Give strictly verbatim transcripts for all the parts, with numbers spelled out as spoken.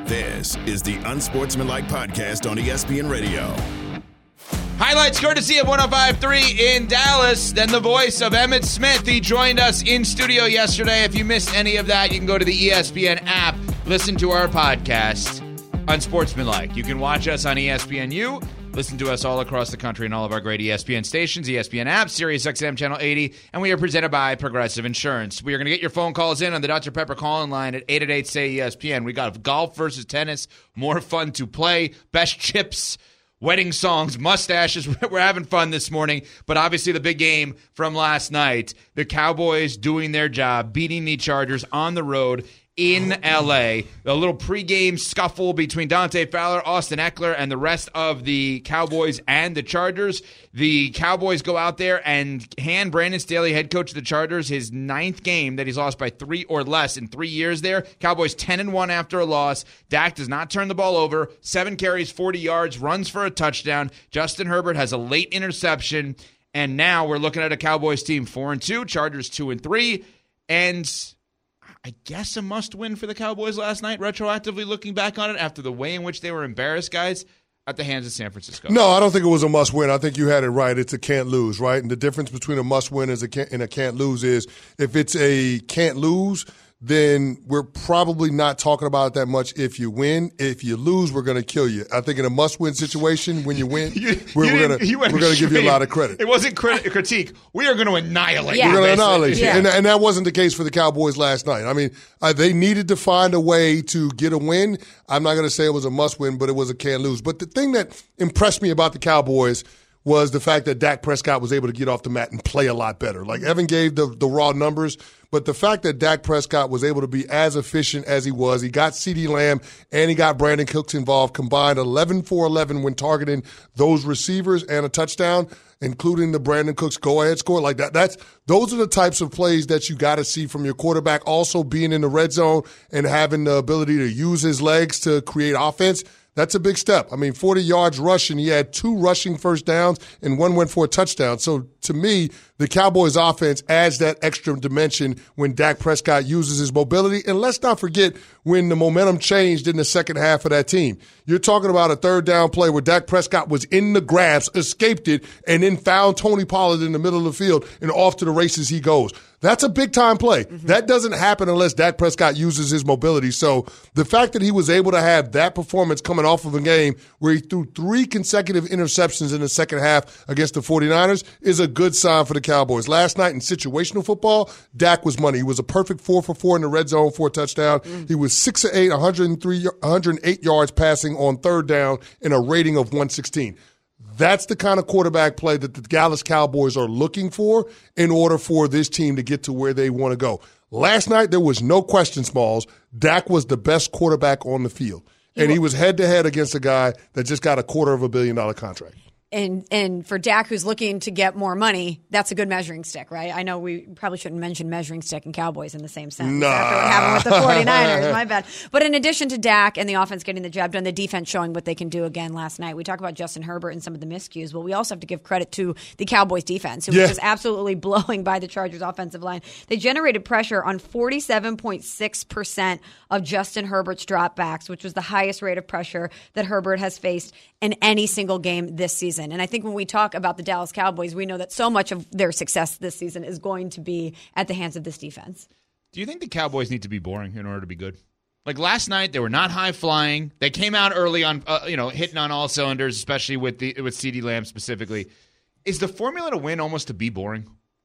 This is the Unsportsmanlike Podcast on E S P N Radio. Highlights courtesy of one oh five point three in Dallas. Then the voice of Emmitt Smith. He joined us in studio yesterday. If you missed any of that, you can go to the E S P N app, listen to our podcast, Unsportsmanlike. You can watch us on E S P N U. Listen to us all across the country and all of our great E S P N stations, E S P N app, Sirius X M Channel eighty, and we are presented by Progressive Insurance. We are going to get your phone calls in on the Doctor Pepper call-in line at eight eight eight, S A Y, E S P N. We got golf versus tennis, more fun to play, best chips, wedding songs, mustaches. We're having fun this morning, but obviously the big game from last night, the Cowboys doing their job, beating the Chargers on the road in L A. A little pregame scuffle between Dante Fowler, Austin Eckler, and the rest of the Cowboys and the Chargers. The Cowboys go out there and hand Brandon Staley, head coach of the Chargers, his ninth game that he's lost by three or less in three years there. Cowboys ten and one after a loss. Dak does not turn the ball over. Seven carries, forty yards, runs for a touchdown. Justin Herbert has a late interception. And now we're looking at a Cowboys team four and two, Chargers two and three. And I guess a must-win for the Cowboys last night, retroactively looking back on it after the way in which they were embarrassed, guys, at the hands of San Francisco. No, I don't think it was a must-win. I think you had it right. It's a can't-lose, right? And the difference between a must-win and a can't, and a can't-lose is if it's a can't-lose, then we're probably not talking about it that much if you win. If you lose, we're going to kill you. I think in a must-win situation, when you win, you, we're, you we're going to we're going to give you a lot of credit. It wasn't crit- critique. We are going to annihilate yeah. you. We're going to annihilate you. Yeah. And, and that wasn't the case for the Cowboys last night. I mean, uh, they needed to find a way to get a win. I'm not going to say it was a must-win, but it was a can't-lose. But the thing that impressed me about the Cowboys was the fact that Dak Prescott was able to get off the mat and play a lot better. Like Evan gave the, the raw numbers, but the fact that Dak Prescott was able to be as efficient as he was, he got CeeDee Lamb and he got Brandon Cooks involved, combined eleven for eleven when targeting those receivers and a touchdown, including the Brandon Cooks go-ahead score. Like that, that's those are the types of plays that you got to see from your quarterback. Also being in the red zone and having the ability to use his legs to create offense. That's a big step. I mean, forty yards rushing. He had two rushing first downs, and one went for a touchdown. So, to me, the Cowboys' offense adds that extra dimension when Dak Prescott uses his mobility. And let's not forget when the momentum changed in the second half of that team. You're talking about a third down play where Dak Prescott was in the grabs, escaped it, and then found Tony Pollard in the middle of the field, and off to the races he goes. That's a big-time play. Mm-hmm. That doesn't happen unless Dak Prescott uses his mobility. So the fact that he was able to have that performance coming off of a game where he threw three consecutive interceptions in the second half against the 49ers is a good sign for the Cowboys. Last night in situational football, Dak was money. He was a perfect four for four in the red zone for a touchdown. Mm-hmm. He was six of eight, one hundred three, one hundred eight yards passing on third down and a rating of one sixteen. That's the kind of quarterback play that the Dallas Cowboys are looking for in order for this team to get to where they want to go. Last night, there was no question, Smalls. Dak was the best quarterback on the field. And he was head-to-head against a guy that just got a quarter of a billion dollar contract. And and for Dak, who's looking to get more money, that's a good measuring stick, right? I know we probably shouldn't mention measuring stick and Cowboys in the same sentence nah. after what happened with the 49ers. My bad. But in addition to Dak and the offense getting the job done, the defense showing what they can do again last night. We talk about Justin Herbert and some of the miscues. Well, we also have to give credit to the Cowboys defense, who yeah. was just absolutely blowing by the Chargers offensive line. They generated pressure on forty-seven point six percent of Justin Herbert's dropbacks, which was the highest rate of pressure that Herbert has faced in any single game this season. And I think when we talk about the Dallas Cowboys, we know that so much of their success this season is going to be at the hands of this defense. Do you think the Cowboys need to be boring in order to be good? Like last night, they were not high flying. They came out early on, uh, you know, hitting on all cylinders, especially with the with CeeDee Lamb specifically. Is the formula to win almost to be boring?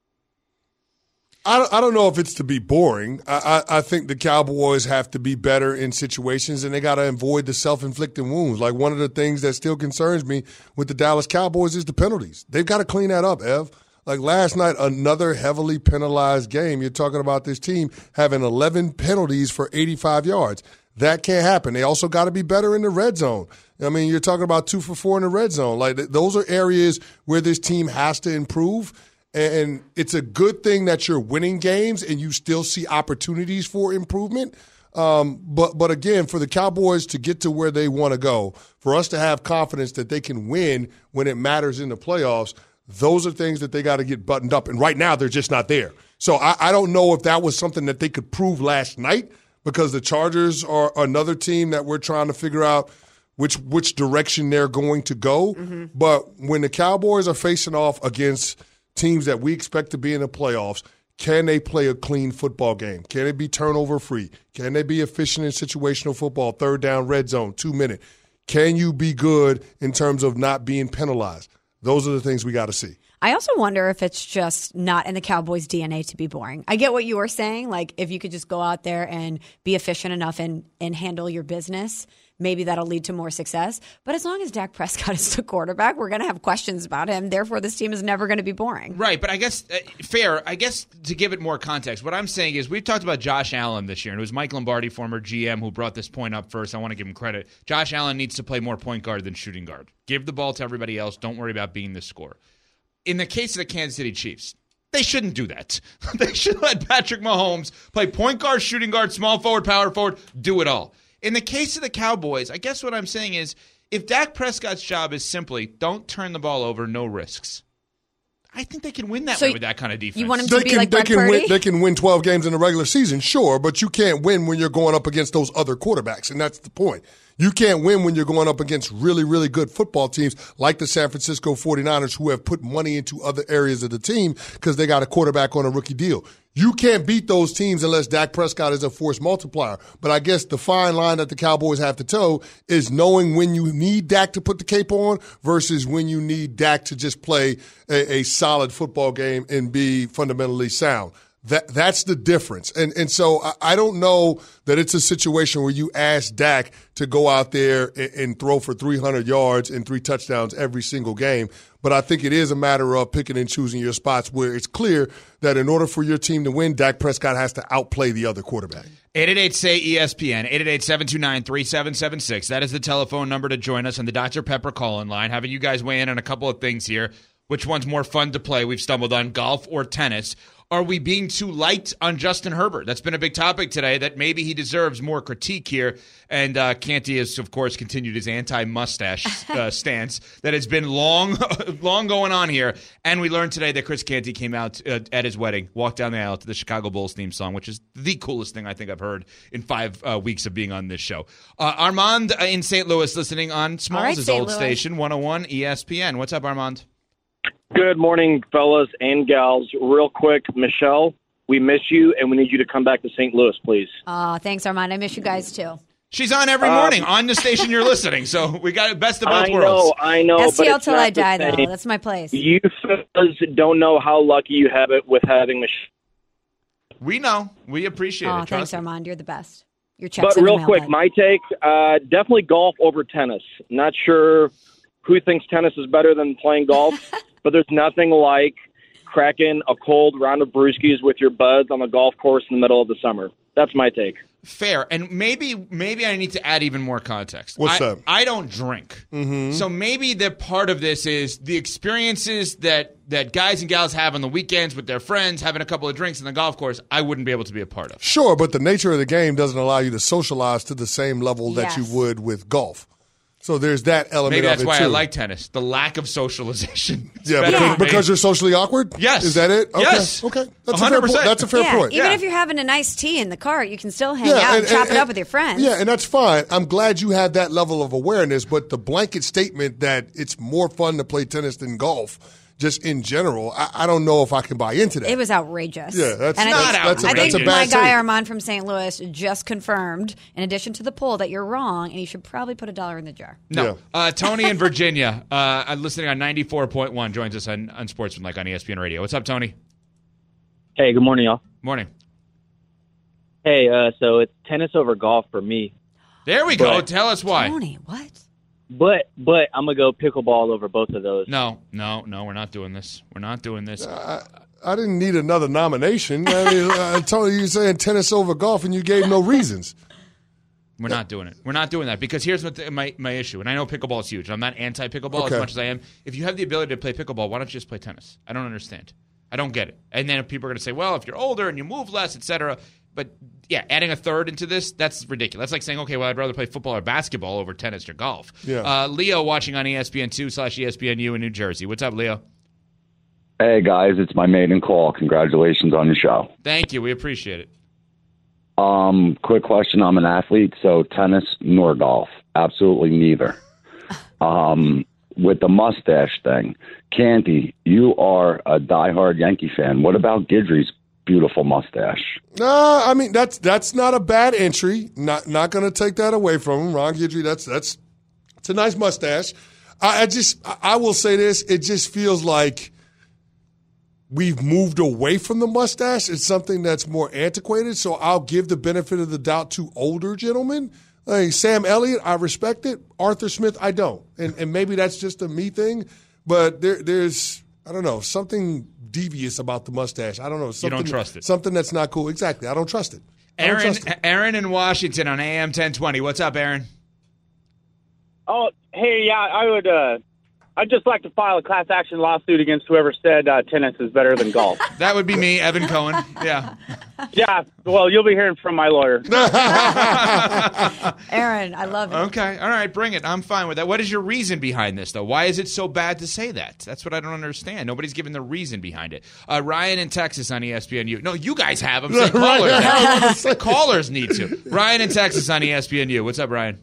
I don't, I don't know if it's to be boring. I, I, I think the Cowboys have to be better in situations, and they got to avoid the self-inflicted wounds. Like one of the things that still concerns me with the Dallas Cowboys is the penalties. They've got to clean that up, Ev. Like last night, another heavily penalized game. You're talking about this team having eleven penalties for eighty-five yards. That can't happen. They also got to be better in the red zone. I mean, you're talking about two for four in the red zone. Like those are areas where this team has to improve. And it's a good thing that you're winning games and you still see opportunities for improvement. Um, but but again, for the Cowboys to get to where they want to go, for us to have confidence that they can win when it matters in the playoffs, those are things that they got to get buttoned up. And right now, they're just not there. So I, I don't know if that was something that they could prove last night. because the Chargers are another team that we're trying to figure out which which direction they're going to go. Mm-hmm. But when the Cowboys are facing off against teams that we expect to be in the playoffs, can they play a clean football game? Can it be turnover free? Can they be efficient in situational football, third down, red zone, two minute? Can you be good in terms of not being penalized? Those are the things we got to see. I also wonder if it's just not in the Cowboys' D N A to be boring. I get what you were saying. Like, if you could just go out there and be efficient enough and, and handle your business, maybe that'll lead to more success. But as long as Dak Prescott is the quarterback, we're going to have questions about him. Therefore, this team is never going to be boring. Right, but I guess, uh, fair, I guess to give it more context, what I'm saying is we've talked about Josh Allen this year, and it was Mike Lombardi, former G M, who brought this point up first. I want to give him credit. Josh Allen needs to play more point guard than shooting guard. Give the ball to everybody else. Don't worry about being the scorer. In the case of the Kansas City Chiefs, they shouldn't do that. They should let Patrick Mahomes play point guard, shooting guard, small forward, power forward, do it all. In the case of the Cowboys, I guess what I'm saying is if Dak Prescott's job is simply don't turn the ball over, no risks, I think they can win that So way with that kind of defense. You want him to They be can, like they Brett can Purdy? win. They can win twelve games in the regular season, sure, but you can't win when you're going up against those other quarterbacks, and that's the point. You can't win when you're going up against really, really good football teams like the San Francisco forty-niners, who have put money into other areas of the team because they got a quarterback on a rookie deal. You can't beat those teams unless Dak Prescott is a force multiplier. But I guess the fine line that the Cowboys have to toe is knowing when you need Dak to put the cape on versus when you need Dak to just play a, a solid football game and be fundamentally sound. That that's the difference. And and so I, I don't know that it's a situation where you ask Dak to go out there and, and throw for three hundred yards and three touchdowns every single game. But I think it is a matter of picking and choosing your spots where it's clear that in order for your team to win, Dak Prescott has to outplay the other quarterback. eight eight eight, S A Y, E S P N, eight eight eight, seven two nine, three seven seven six. That is the telephone number to join us on the Doctor Pepper call-in line. Having you guys weigh in on a couple of things here. Which one's more fun to play? We've stumbled on golf or tennis. Are we being too light on Justin Herbert? That's been a big topic today, that maybe he deserves more critique here. And uh, Canty has, of course, continued his anti-mustache uh, stance that has been long long going on here. And we learned today that Chris Canty came out uh, at his wedding, walked down the aisle to the Chicago Bulls theme song, which is the coolest thing I think I've heard in five uh, weeks of being on this show. Uh, Armand uh, in Saint Louis listening on Smalls' right, old Louis. station, one oh one E S P N. What's up, Armand? Good morning, fellas and gals. Real quick, Michelle, we miss you, and we need you to come back to Saint Louis, please. Oh, thanks, Armand. I miss you guys, too. She's on every morning um, on the station you're listening, so we got best of both I worlds. know, I know, S T L but it's till not I the die, same. though. That's my place. You fellas don't know how lucky you have it with having Michelle. We know. We appreciate Oh, it. thanks, Trust me. Armand. You're the best. Your checks But in the real mail, quick, bud. my take, uh, definitely golf over tennis. Not sure who thinks tennis is better than playing golf, but there's nothing like cracking a cold round of brewskis with your buds on the golf course in the middle of the summer. That's my take. Fair. And maybe maybe I need to add even more context. What's I, that? I don't drink. Mm-hmm. So maybe the part of this is the experiences that, that guys and gals have on the weekends with their friends, having a couple of drinks in the golf course, I wouldn't be able to be a part of. Sure, but the nature of the game doesn't allow you to socialize to the same level that Yes. you would with golf. So there's that element Maybe of that's it, why too. I like tennis. The lack of socialization. It's Yeah, better because, for me. because you're socially awkward? Yes. Is that it? Okay. Yes. Okay. That's a one fair hundred point. percent. That's a fair yeah, point. even Yeah. if you're having a nice tea in the car, you can still hang out and, chop it up with your friends. Yeah, and that's fine. I'm glad you have that level of awareness, but the blanket statement that it's more fun to play tennis than golf, just in general, I, I don't know if I can buy into that. It was outrageous. Yeah, that's- and I Not think, outrageous. I think That's a my bad guy take. Armand from Saint Louis just confirmed, in addition to the poll, that you're wrong, and you should probably put a dollar in the jar. No. Yeah. Uh, Tony in Virginia, uh, I'm listening on ninety-four point one, joins us on, on Sportsmanlike on E S P N Radio. What's up, Tony? Hey, good morning, y'all. Morning. Hey, uh, so it's tennis over golf for me, There we go. But- Tell us why. Tony, what? but but I'm gonna go pickleball over both of those. No, no, no, we're not doing this. We're not doing this. I didn't need another nomination. I mean, I told you you're saying tennis over golf, and you gave no reasons. We're not doing it. We're not doing that because here's what the, my, my issue. And I know pickleball is huge. I'm not anti-pickleball Okay. as much as I am. If you have the ability to play pickleball, why don't you just play tennis? I don't understand. I don't get it. And then if people are going to say, well, if you're older and you move less, et cetera. But, yeah, adding a third into this, that's ridiculous. That's like saying, okay, well, I'd rather play football or basketball over tennis or golf. Yeah. Uh, Leo watching on E S P N two slash E S P N U in New Jersey. What's up, Leo? Hey, guys, it's my maiden call. Congratulations on the show. Thank you. We appreciate it. Um, quick question. I'm an athlete, so tennis nor golf. Absolutely neither. Um, with the mustache thing, Canty, you are a diehard Yankee fan. What about Guidry's beautiful mustache? Uh, I mean, that's that's not a bad entry. Not not going to take that away from him. Ron Guidry, that's, that's it's a nice mustache. I, I just, I will say this, it just feels like we've moved away from the mustache. It's something that's more antiquated, so I'll give the benefit of the doubt to older gentlemen. Like Sam Elliott, I respect it. Arthur Smith, I don't. And and maybe that's just a me thing, but there there's, I don't know, something devious about the mustache. I don't know. Something, you don't trust it. Something that's not cool. Exactly. I don't trust it. I Aaron, don't trust it. Aaron in Washington on A M ten twenty. What's up, Aaron? Oh, hey, yeah, I would. Uh, I'd just like to file a class action lawsuit against whoever said uh, tennis is better than golf. That would be me, Evan Cohen. Yeah. Yeah. Well, you'll be hearing from my lawyer. Aaron, I love it. Okay. All right. Bring it. I'm fine with that. What is your reason behind this, though? Why is it so bad to say that? That's what I don't understand. Nobody's given the reason behind it. Uh, Ryan in Texas on E S P N U. No, you guys have them. Say callers. have. Callers need to. Ryan in Texas on E S P N U. What's up, Ryan?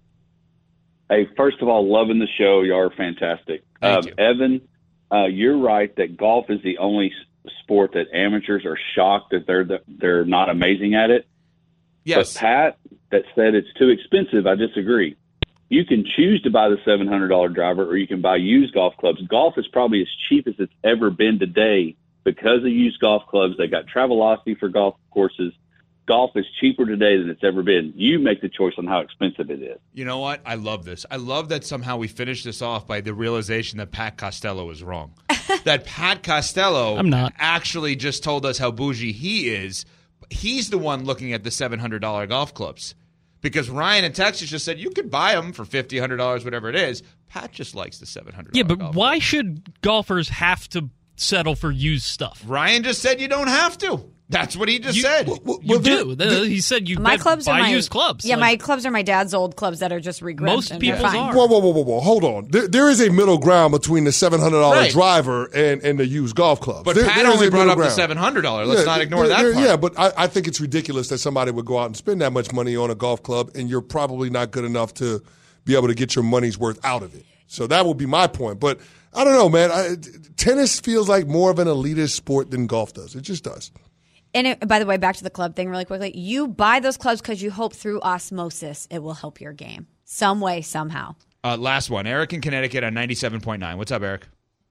Hey, first of all, loving the show. Y'all are fantastic. Thank Um, you. Evan, uh, you're right that golf is the only s- sport that amateurs are shocked that they're the, they're not amazing at it. Yes. But Pat, that said it's too expensive, I disagree. You can choose to buy the seven hundred dollars driver or you can buy used golf clubs. Golf is probably as cheap as it's ever been today because of used golf clubs. They got Travelocity for golf courses. Golf is cheaper today than it's ever been. You make the choice on how expensive it is. You know what? I love this. I love that somehow we finish this off by the realization that Pat Costello is wrong. That Pat Costello I'm not. actually just told us how bougie he is. He's the one looking at the seven hundred dollars golf clubs. Because Ryan in Texas just said you could buy them for fifty dollars, one hundred dollars, whatever it is. Pat just likes the seven hundred dollars Yeah, but golf why clubs. should golfers have to settle for used stuff? Ryan just said you don't have to. That's what he just You- said. You Well, do. there- The- he said you My buy, clubs buy are my used clubs. Yeah, Like, my clubs are my dad's old clubs that are just regripped. Most and they're people's fine. are. Whoa, whoa, whoa, whoa, whoa. Hold on. There, there is a middle ground between the seven hundred dollars Right. driver and, and the used golf club. But there, Pat there is only a brought middle up the ground. seven hundred dollars. Let's Yeah, not ignore there- that there- part. Yeah, but I, I think it's ridiculous that somebody would go out and spend that much money on a golf club, and you're probably not good enough to be able to get your money's worth out of it. So that would be my point. But I don't know, man. I, tennis feels like more of an elitist sport than golf does. It just does. And it, by the way, back to the club thing really quickly. You buy those clubs because you hope through osmosis it will help your game. Some way, somehow. Uh, last one. Eric in Connecticut on ninety-seven point nine. What's up, Eric?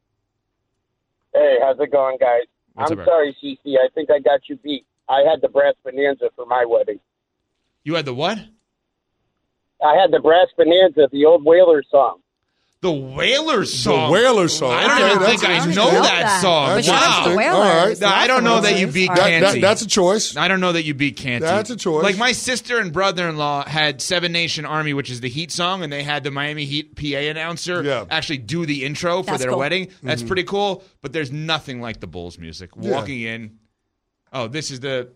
Hey, how's it going, guys? What's I'm up, Eric? sorry, C C. I think I got you beat. I had the brass bonanza for my wedding. You had the what? I had the brass bonanza, the old Whalers song. The Whalers song. The Whalers song. I don't Okay, even that's think I interesting. know I don't that, know that. song. That's But shout out to interesting. the Whalers. All right. No, I don't know that you beat All right. That, that, Canty. that's a choice. I don't know that you beat Canty. That's a choice. Like my sister and brother-in-law had Seven Nation Army, which is the Heat song, and they had the Miami Heat P A announcer Yeah. actually do the intro for That's their cool. wedding. That's Mm-hmm. pretty cool, but there's nothing like the Bulls music. Yeah. Walking in. Oh, this is the...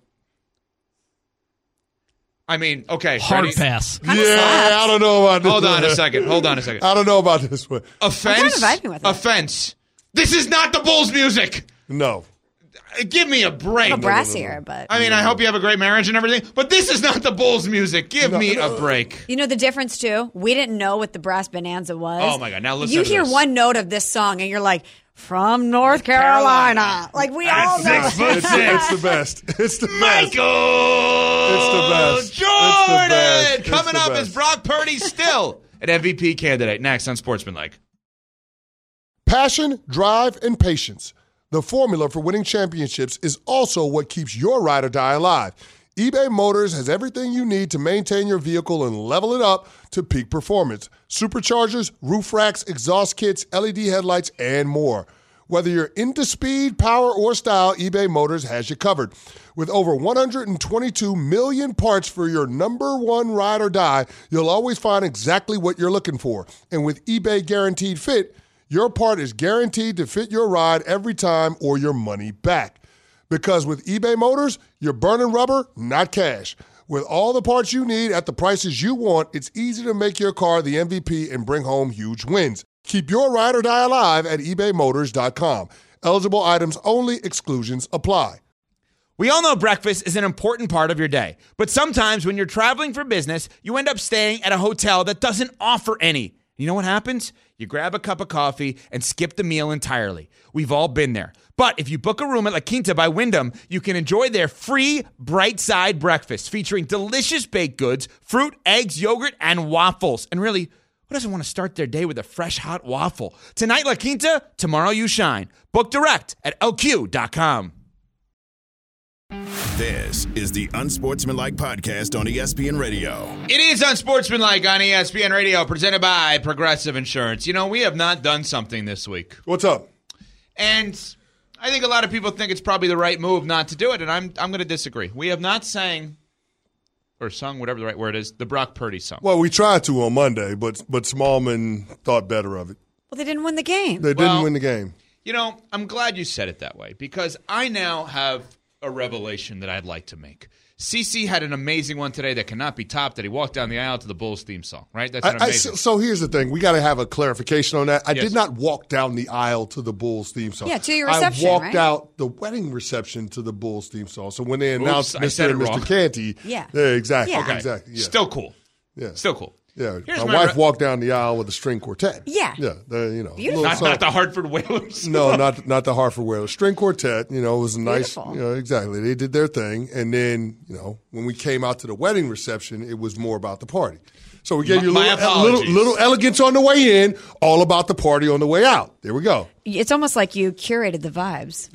I mean, okay. hard ready? pass. Yeah, I don't know about this Hold on one. a second. Hold on a second. I don't know about this one. Offense. I'm kind of vibing with it. Offense. This is not the Bulls music. No. Give me a break. I'm a brassier, but I mean, I hope you have a great marriage and everything, but this is not the Bulls music. Give me a break. you know the difference too. We didn't know what the brass bonanza was. Oh, my God. Now listen You to hear this. one note of this song, and you're like, "From North Carolina." Carolina. Like we At all know. six foot It's, six. it's the best. It's the best. Michael It's the best. Jordan. It's the best. It's Coming the up best. is Brock Purdy still an M V P candidate. Next on Sportsmanlike. Passion, drive, and patience. The formula for winning championships is also what keeps your ride or die alive. eBay Motors has everything you need to maintain your vehicle and level it up to peak performance. Superchargers, roof racks, exhaust kits, L E D headlights, and more. Whether you're into speed, power, or style, eBay Motors has you covered. With over one hundred twenty-two million parts for your number one ride or die, you'll always find exactly what you're looking for. And with eBay Guaranteed Fit, your part is guaranteed to fit your ride every time or your money back. Because with eBay Motors, you're burning rubber, not cash. With all the parts you need at the prices you want, it's easy to make your car the M V P and bring home huge wins. Keep your ride or die alive at ebay motors dot com. Eligible items only. Exclusions apply. We all know breakfast is an important part of your day, but sometimes when you're traveling for business, you end up staying at a hotel that doesn't offer any. You know what happens? You grab a cup of coffee and skip the meal entirely. We've all been there. But if you book a room at La Quinta by Wyndham, you can enjoy their free Bright Side breakfast featuring delicious baked goods, fruit, eggs, yogurt, and waffles. And really, who doesn't want to start their day with a fresh hot waffle? Tonight, La Quinta, tomorrow you shine. Book direct at L Q dot com. This is the Unsportsmanlike Podcast on E S P N Radio. It is Unsportsmanlike on E S P N Radio, presented by Progressive Insurance. You know, we have not done something this week. What's up? And I think a lot of people think it's probably the right move not to do it, and I'm I'm going to disagree. We have not sang, or sung, whatever the right word is, the Brock Purdy song. Well, we tried to on Monday, but but Smallman thought better of it. Well, they didn't win the game. They didn't Well, win the game. You know, I'm glad you said it that way, because I now have a revelation that I'd like to make. CeCe had an amazing one today that cannot be topped, that he walked down the aisle to the Bulls theme song, right? That's an I, I, amazing. so, so here's the thing. We got to have a clarification on that. I Yes. did not walk down the aisle to the Bulls theme song. Yeah, to your reception, I walked right? out the wedding reception to the Bulls theme song. So when they announced Oops, I said Mister and it Mister wrong. Canty, Yeah. yeah, exactly, Yeah. Okay. exactly. Yeah. Still cool. Yeah. Still cool. Yeah, Here's my, my wife re- walked down the aisle with a string quartet. Yeah. Yeah, the, you know. Beautiful. little Not, song- not the Hartford Whalers. No, not not the Hartford Whalers. String quartet, you know, it was a nice, Beautiful. you know, exactly. They did their thing. And then, you know, when we came out to the wedding reception, it was more about the party. So we gave My- you a my little, a little, apologies. little elegance on the way in, all about the party on the way out. There we go. It's almost like you curated the vibes.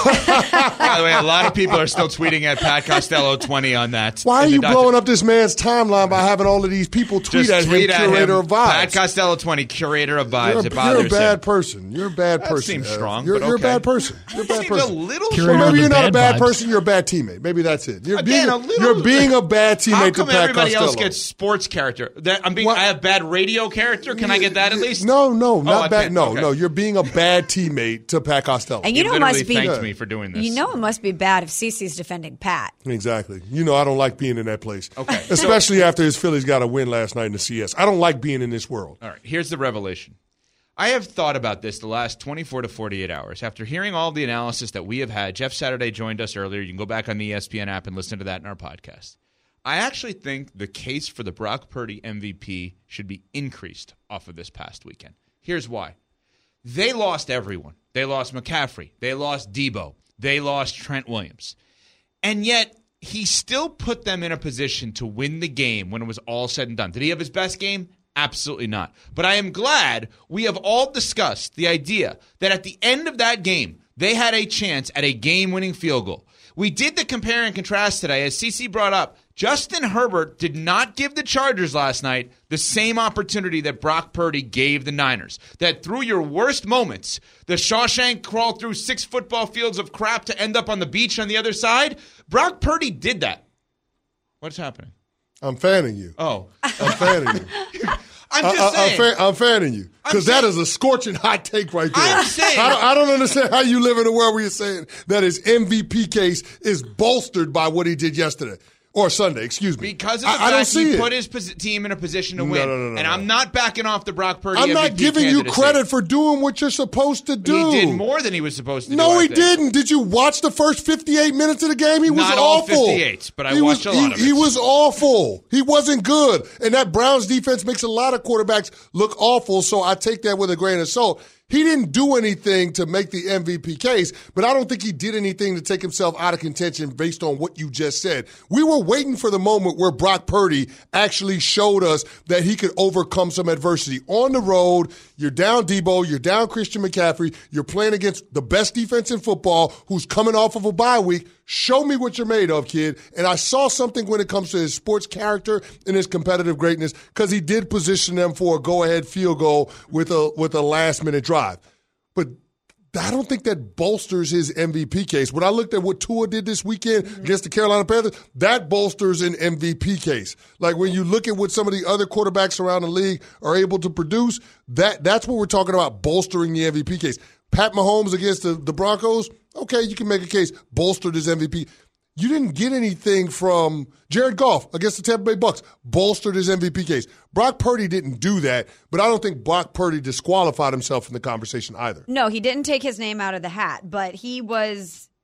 By the way, a lot of people are still tweeting at Pat Costello twenty on that. Why are In the you Dodger- blowing up this man's timeline by having all of these people tweet Just at him, tweet at curator him. of vibes? Pat Costello twenty, curator of vibes. You're, it a, bothers you're a bad him. person. You're a bad That person. seems Ev. strong, You're, but you're okay. a bad person. You're a bad Seems person. a little Curator Or of maybe the you're not a bad bad vibes. person. You're a bad teammate. Maybe that's it. You're Again, being a little- you're being a bad teammate How to come Pat everybody Costello. else gets sports character? That I'm being. What? I have bad radio character. Can I get that at least? No, no, Oh, I not bad. can't. No, Okay. no. You're being a bad teammate to Pat Costello. And you He know it literally must be thanked me for doing this. You know it must be bad if Cece's defending Pat. Exactly. You know, I don't like being in that place. Okay. Especially after his Phillies got a win last night in the C S. I don't like being in this world. All right, here's the revelation. I have thought about this the last twenty-four to forty-eight hours. After hearing all the analysis that we have had, Jeff Saturday joined us earlier. You can go back on the E S P N app and listen to that in our podcast. I actually think the case for the Brock Purdy M V P should be increased off of this past weekend. Here's why. They lost everyone. They lost McCaffrey. They lost Debo. They lost Trent Williams. And yet, he still put them in a position to win the game when it was all said and done. Did he have his best game? Absolutely not. But I am glad we have all discussed the idea that at the end of that game, they had a chance at a game-winning field goal. We did the compare and contrast today. As CeCe brought up, Justin Herbert did not give the Chargers last night the same opportunity that Brock Purdy gave the Niners. That through your worst moments, the Shawshank crawled through six football fields of crap to end up on the beach on the other side. Brock Purdy did that. What's happening? I'm fanning you. Oh. I'm fanning you. I'm I, just I, saying. I'm, fan, I'm fanning you because that saying- is a scorching hot take right there. I'm saying- I don't, I don't understand how you live in a world where you're saying that his M V P case is bolstered by what he did yesterday or Sunday. Excuse me. Because of the I, I don't fact see he it. put his posi- team in a position to No, win. no, no, no, and no. I'm not backing off the Brock Purdy I'm not M V P giving you candidacy. credit for doing what you're supposed to do. He did more than he was supposed to do. No, I he think. didn't. Did you watch the first fifty-eight minutes of the game? He was Not all awful. fifty-eight, but I he watched was, a lot he, of it. He was awful. He wasn't good. And that Browns defense makes a lot of quarterbacks look awful, so I take that with a grain of salt. He didn't do anything to make the M V P case, but I don't think he did anything to take himself out of contention based on what you just said. We were waiting for the moment where Brock Purdy actually showed us that he could overcome some adversity. On the road, you're down Debo, you're down Christian McCaffrey, you're playing against the best defense in football who's coming off of a bye week. Show me what you're made of, kid. And I saw something when it comes to his sports character and his competitive greatness because he did position them for a go-ahead field goal with a with a last-minute drive. But I don't think that bolsters his M V P case. When I looked at what Tua did this weekend against the Carolina Panthers, that bolsters an M V P case. Like when you look at what some of the other quarterbacks around the league are able to produce, that that's what we're talking about, bolstering the M V P case. Pat Mahomes against the, the Broncos, okay, you can make a case, bolstered his M V P. You didn't get anything from Jared Goff against the Tampa Bay Bucks, bolstered his M V P case. Brock Purdy didn't do that, but I don't think Brock Purdy disqualified himself from the conversation either. No, he didn't take his name out of the hat, but he was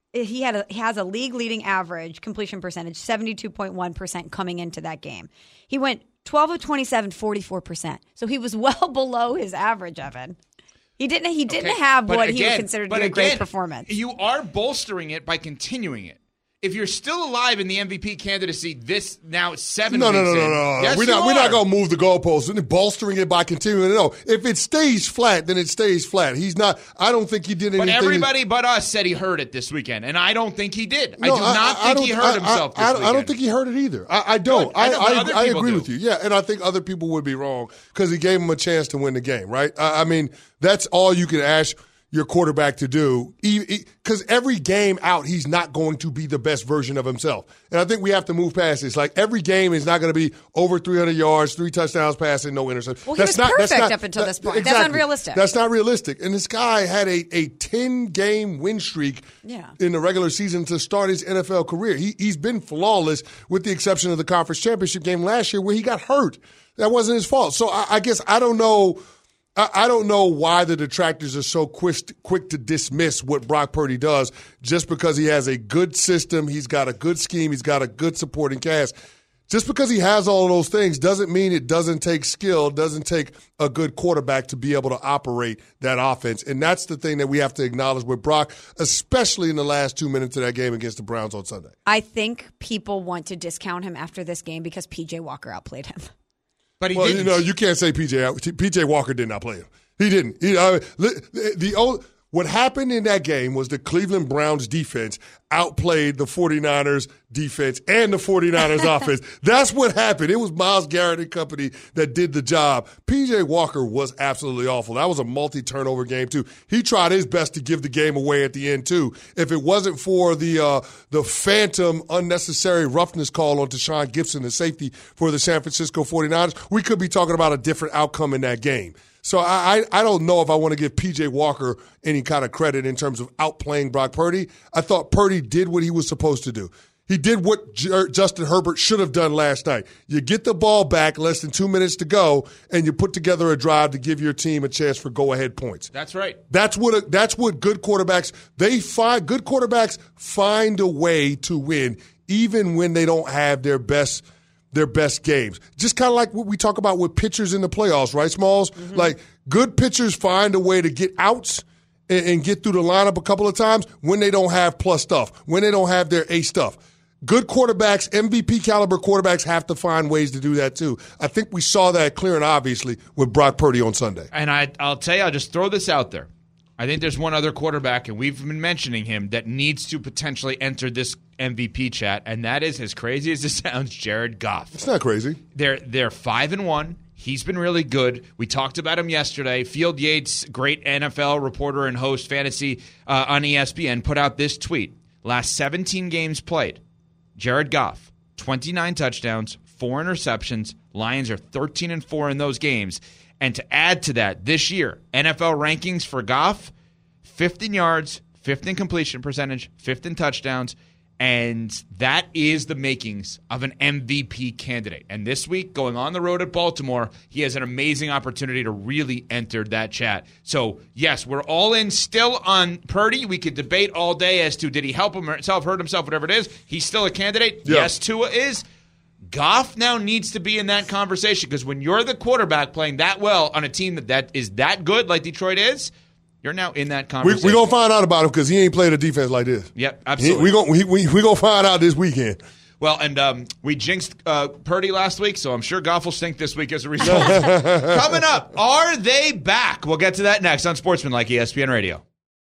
he had a, he has a league-leading average completion percentage, seventy-two point one percent coming into that game. He went twelve of twenty-seven, forty-four percent. So he was well below his average, Evan. He didn't He didn't Okay, have but what again- he would consider to but be a again, great performance. You are bolstering it by continuing it. If you're still alive in the M V P candidacy, this now seven No, no, weeks no, no, in, no. yes, we're you not. We're are. not gonna move the goalposts. We're bolstering it by continuing. No, if it stays flat, then it stays flat. He's not. I don't think he did anything. But everybody but us said he heard it this weekend, and I don't think he did. No, I do not I, I think he don't- heard I- himself I, this I, weekend. I don't think he heard it either. I, I don't. Good. I I, know, but I, other I people agree do. with you. Yeah, and I think other people would be wrong because he gave him a chance to win the game. Right? I, I mean, that's all you can ask your quarterback to do, because every game out, he's not going to be the best version of himself. And I think we have to move past this. Like, every game is not going to be over three hundred yards, three touchdowns passing, no interception. Well, he that's was not, perfect that's not, up until that, this point. Exactly. That's unrealistic. That's not realistic. And this guy had a a ten-game win streak Yeah. in the regular season to start his N F L career. He, he's been flawless with the exception of the conference championship game last year where he got hurt. That wasn't his fault. So I, I guess I don't know – I don't know why the detractors are so quick, quick to dismiss what Brock Purdy does just because he has a good system, he's got a good scheme, he's got a good supporting cast. Just because he has all of those things doesn't mean it doesn't take skill, doesn't take a good quarterback to be able to operate that offense. And that's the thing that we have to acknowledge with Brock, especially in the last two minutes of that game against the Browns on Sunday. I think people want to discount him after this game because P J Walker outplayed him. But he well, didn't. you know, you can't say P J P J Walker did not play him. He didn't. He, uh, the, the old, what happened in that game was the Cleveland Browns defense outplayed the 49ers defense and the 49ers offense. That's what happened. It was Myles Garrett and company that did the job. P J Walker was absolutely awful. That was a multi-turnover game, too. He tried his best to give the game away at the end, too. If it wasn't for the uh, the phantom unnecessary roughness call on Deshaun Gibson, the safety for the San Francisco 49ers, we could be talking about a different outcome in that game. So I, I don't know if I want to give P J Walker any kind of credit in terms of outplaying Brock Purdy. I thought Purdy did what he was supposed to do. He did what J- Justin Herbert should have done last night. You get the ball back, less than two minutes to go, and you put together a drive to give your team a chance for go-ahead points. That's right. That's what a, that's what good quarterbacks they find. Good quarterbacks find a way to win, even when they don't have their best. Their best games. Just kind of like what we talk about with pitchers in the playoffs, right, Smalls? Mm-hmm. Like, good pitchers find a way to get outs and, and get through the lineup a couple of times when they don't have plus stuff, when they don't have their A stuff. Good quarterbacks, M V P caliber quarterbacks have to find ways to do that too. I think we saw that clear and obviously with Brock Purdy on Sunday. And I, I'll tell you, I'll just throw this out there. I think there's one other quarterback, and we've been mentioning him, that needs to potentially enter this M V P chat, and that is, as crazy as it sounds, Jared Goff. It's not crazy. They're they're five and one. He's been really good. We talked about him yesterday. Field Yates, great N F L reporter and host, fantasy uh, on E S P N, put out this tweet. Last seventeen games played, Jared Goff, twenty-nine touchdowns, four interceptions. Lions are thirteen and four in those games. And to add to that, this year, N F L rankings for Goff, fifth in yards, fifth in completion percentage, fifth in touchdowns, and that is the makings of an M V P candidate. And this week, going on the road at Baltimore, he has an amazing opportunity to really enter that chat. So, yes, we're all in still on Purdy. We could debate all day as to did he help himself, hurt himself, whatever it is. He's still a candidate. Yeah. Yes, Tua is. Goff now needs to be in that conversation because when you're the quarterback playing that well on a team that, that is that good like Detroit is, you're now in that We conversation. we gonna find out about him because he ain't played a defense like this. Yep, He, absolutely. we gonna we we, we gonna find out this weekend. Well, and um, we jinxed uh, Purdy last week, so I'm sure Goff will stink this week as a result. Coming up, are they back? We'll get to that next on Sportsmanlike E S P N Radio.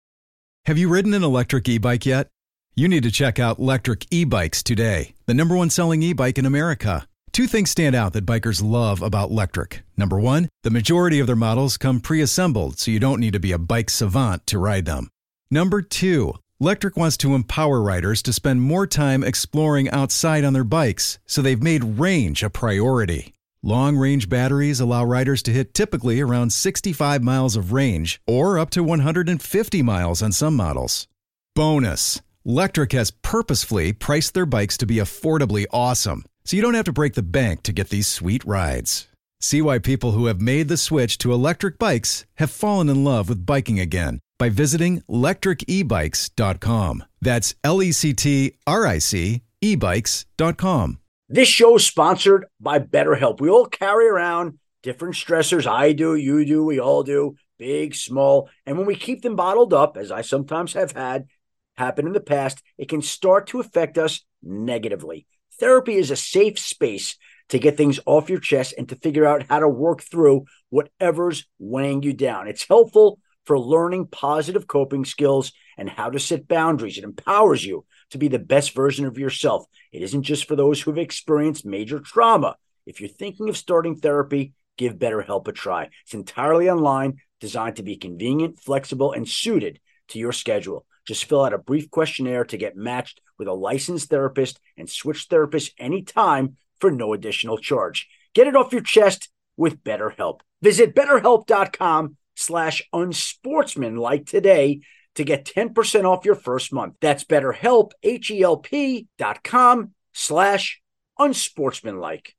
Have you ridden an electric e-bike yet? You need to check out Lectric E-Bikes today, the number one selling e-bike in America. Two things stand out that bikers love about Lectric. Number one, the majority of their models come pre-assembled, so you don't need to be a bike savant to ride them. Number two, Lectric wants to empower riders to spend more time exploring outside on their bikes, so they've made range a priority. Long-range batteries allow riders to hit typically around sixty-five miles of range, or up to one hundred fifty miles on some models. Bonus, Lectric has purposefully priced their bikes to be affordably awesome, so you don't have to break the bank to get these sweet rides. See why people who have made the switch to electric bikes have fallen in love with biking again by visiting lectric e bikes dot com. That's L E C T R I C e bikes dot com. This show is sponsored by BetterHelp. We all carry around different stressors. I do, you do, we all do, big, small. And when we keep them bottled up, as I sometimes have had happen in the past, it can start to affect us negatively. Therapy is a safe space to get things off your chest and to figure out how to work through whatever's weighing you down. It's helpful for learning positive coping skills and how to set boundaries. It empowers you to be the best version of yourself. It isn't just for those who've experienced major trauma. If you're thinking of starting therapy, give BetterHelp a try. It's entirely online, designed to be convenient, flexible, and suited to your schedule. Just fill out a brief questionnaire to get matched with a licensed therapist and switch therapists anytime for no additional charge. Get it off your chest with BetterHelp. Visit BetterHelp.com slash unsportsmanlike today to get ten percent off your first month. That's BetterHelp, H-E-L-P dot com slash unsportsmanlike.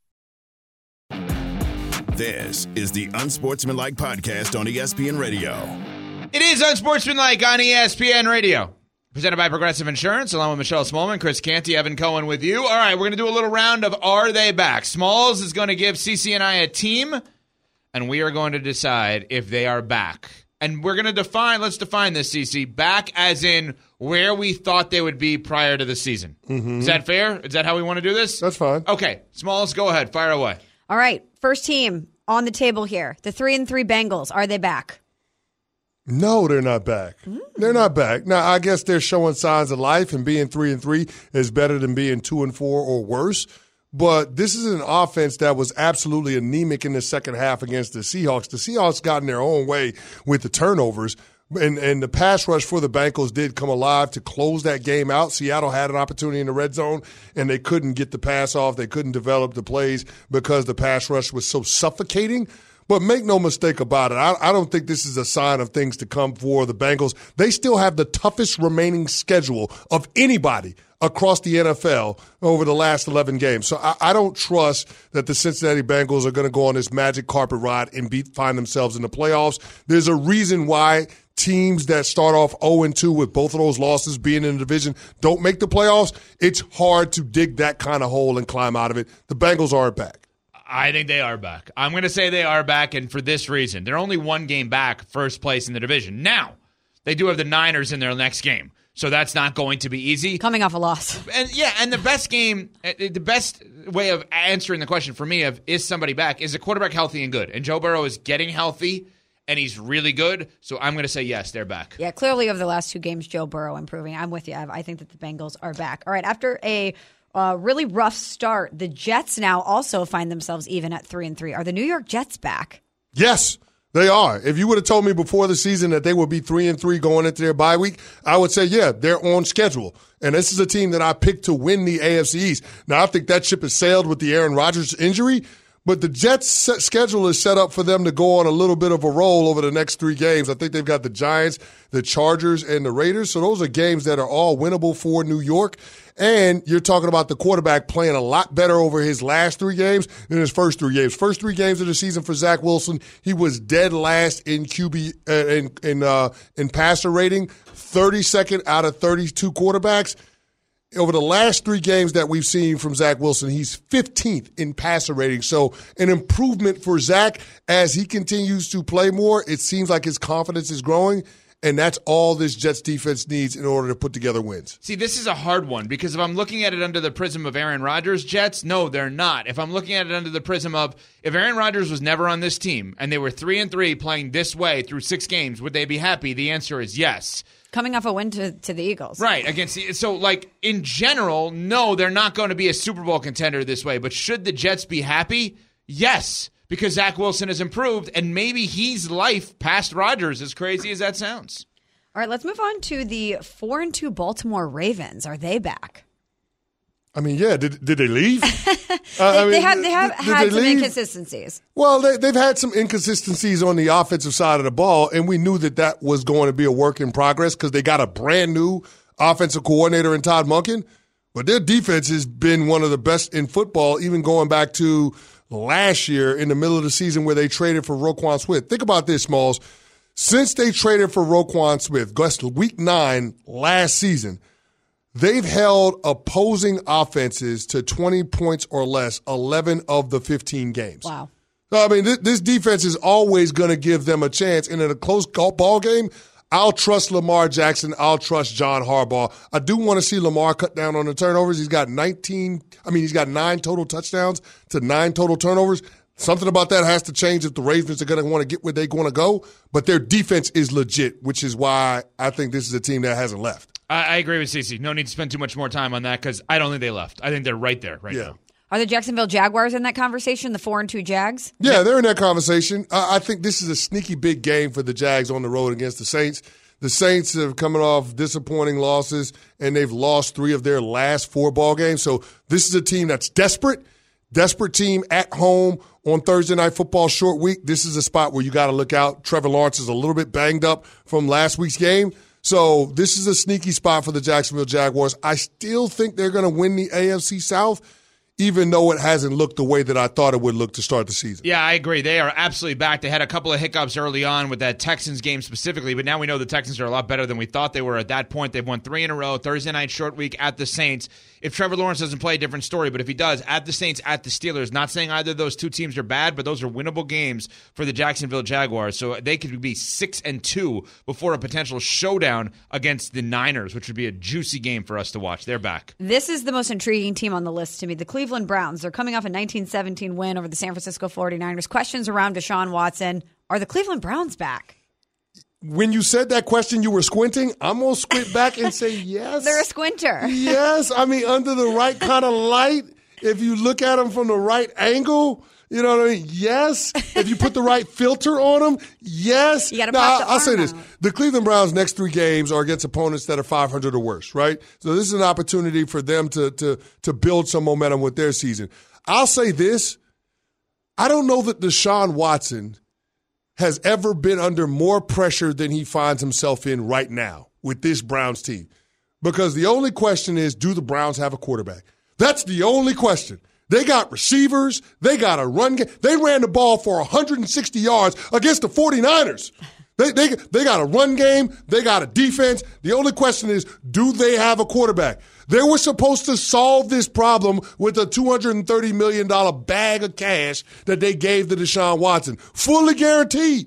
This is the Unsportsmanlike Podcast on E S P N Radio. It is Unsportsmanlike on E S P N Radio. Presented by Progressive Insurance, along with Michelle Smallman, Chris Canty, Evan Cohen with you. All right, we're going to do a little round of Are They Back? Smalls is going to give Cece and I a team, and we are going to decide if they are back. And we're going to define, let's define this, Cece, back as in where we thought they would be prior to the season. Mm-hmm. Is that fair? Is that how we want to do this? That's fine. Okay, Smalls, go ahead. Fire away. All right, first team on the table here. The three and three Bengals. Are they back? No, they're not back. Mm. They're not back. Now, I guess they're showing signs of life, and being three and three is better than being two and four or worse. But this is an offense that was absolutely anemic in the second half against the Seahawks. The Seahawks got in their own way with the turnovers, and, and the pass rush for the Bengals did come alive to close that game out. Seattle had an opportunity in the red zone, and they couldn't get the pass off. They couldn't develop the plays because the pass rush was so suffocating. But make no mistake about it, I, I don't think this is a sign of things to come for the Bengals. They still have the toughest remaining schedule of anybody across the N F L over the last eleven games. So I, I don't trust that the Cincinnati Bengals are going to go on this magic carpet ride and beat, find themselves in the playoffs. There's a reason why teams that start off oh and two with both of those losses being in the division don't make the playoffs. It's hard to dig that kind of hole and climb out of it. The Bengals aren't back. I think they are back. I'm going to say they are back, and for this reason. They're only one game back, first place in the division. Now, they do have the Niners in their next game, so that's not going to be easy. Coming off a loss. And yeah, and the best game, the best way of answering the question for me of is somebody back is the quarterback healthy and good. And Joe Burrow is getting healthy, and he's really good, so I'm going to say yes, they're back. Yeah, clearly over the last two games, Joe Burrow improving. I'm with you. I think that the Bengals are back. All right, after a Uh, really rough start. The Jets now also find themselves even at three and three. Are the New York Jets back? Yes, they are. If you would have told me before the season that they would be three and three going into their bye week, I would say, yeah, they're on schedule. And this is a team that I picked to win the A F C East. Now, I think that ship has sailed with the Aaron Rodgers injury, but the Jets' schedule is set up for them to go on a little bit of a roll over the next three games. I think they've got the Giants, the Chargers, and the Raiders. So those are games that are all winnable for New York. And you're talking about the quarterback playing a lot better over his last three games than his first three games. First three games of the season for Zach Wilson, he was dead last in Q B uh, in in, uh, in passer rating, thirty-second out of thirty-two quarterbacks. Over the last three games that we've seen from Zach Wilson, he's fifteenth in passer rating. So an improvement for Zach as he continues to play more. It seems like his confidence is growing. And that's all this Jets defense needs in order to put together wins. See, this is a hard one because if I'm looking at it under the prism of Aaron Rodgers' Jets, no, they're not. If I'm looking at it under the prism of if Aaron Rodgers was never on this team and they were three and three playing this way through six games, would they be happy? The answer is yes. Coming off a win to, to the Eagles. Right. Against the, so, like, in general, no, they're not going to be a Super Bowl contender this way. But should the Jets be happy? Yes. Because Zach Wilson has improved, and maybe he's life past Rodgers, as crazy as that sounds. All right, let's move on to the four and two Baltimore Ravens. Are they back? I mean, yeah. Did did they leave? they, uh, I mean, they have they have did, had did some leave? inconsistencies. Well, they, they've had some inconsistencies on the offensive side of the ball, and we knew that that was going to be a work in progress because they got a brand new offensive coordinator in Todd Monken. But their defense has been one of the best in football, even going back to last year in the middle of the season where they traded for Roquan Smith. Think about this, Smalls. Since they traded for Roquan Smith, guess week nine last season, they've held opposing offenses to twenty points or less eleven of the fifteen games. Wow. So, I mean, this, this defense is always going to give them a chance. And in a close ball game, I'll trust Lamar Jackson. I'll trust John Harbaugh. I do want to see Lamar cut down on the turnovers. He's got nineteen, I mean, he's got nine total touchdowns to nine total turnovers. Something about that has to change if the Ravens are going to want to get where they want to go. But their defense is legit, which is why I think this is a team that hasn't left. I, I agree with Cece. No need to spend too much more time on that because I don't think they left. I think they're right there right yeah. now. Are the Jacksonville Jaguars in that conversation, the four and two Jags? Yeah, they're in that conversation. I, I think this is a sneaky big game for the Jags on the road against the Saints. The Saints have coming off disappointing losses, and they've lost three of their last four ball games. So this is a team that's desperate, desperate team at home on Thursday Night Football short week. This is a spot where you got to look out. Trevor Lawrence is a little bit banged up from last week's game. So this is a sneaky spot for the Jacksonville Jaguars. I still think they're going to win the A F C South, even though it hasn't looked the way that I thought it would look to start the season. Yeah, I agree. They are absolutely back. They had a couple of hiccups early on with that Texans game specifically, but now we know the Texans are a lot better than we thought they were at that point. They've won three in a row, Thursday night short week at the Saints. If Trevor Lawrence doesn't play, a different story, but if he does, at the Saints, at the Steelers, not saying either of those two teams are bad, but those are winnable games for the Jacksonville Jaguars, so they could be six and two before a potential showdown against the Niners, which would be a juicy game for us to watch. They're back. This is the most intriguing team on the list to me, the Cleveland Browns. They're coming off a nineteen seventeen win over the San Francisco forty-niners. Questions around Deshaun Watson. Are the Cleveland Browns back? When you said that question, you were squinting. I'm going to squint back and say yes. They're a squinter. Yes. I mean, under the right kind of light, if you look at them from the right angle, you know what I mean? Yes. If you put the right filter on them, yes. You got to now, pop the I'll, I'll say arm this. out. The Cleveland Browns' next three games are against opponents that are five hundred or worse, right? So this is an opportunity for them to, to, to build some momentum with their season. I'll say this. I don't know that Deshaun Watson has ever been under more pressure than he finds himself in right now with this Browns team. Because the only question is, do the Browns have a quarterback? That's the only question. They got receivers. They got a run game. They ran the ball for one hundred sixty yards against the forty-niners. They, they, they got a run game. They got a defense. The only question is, do they have a quarterback? They were supposed to solve this problem with a two hundred thirty million dollars bag of cash that they gave to Deshaun Watson. Fully guaranteed.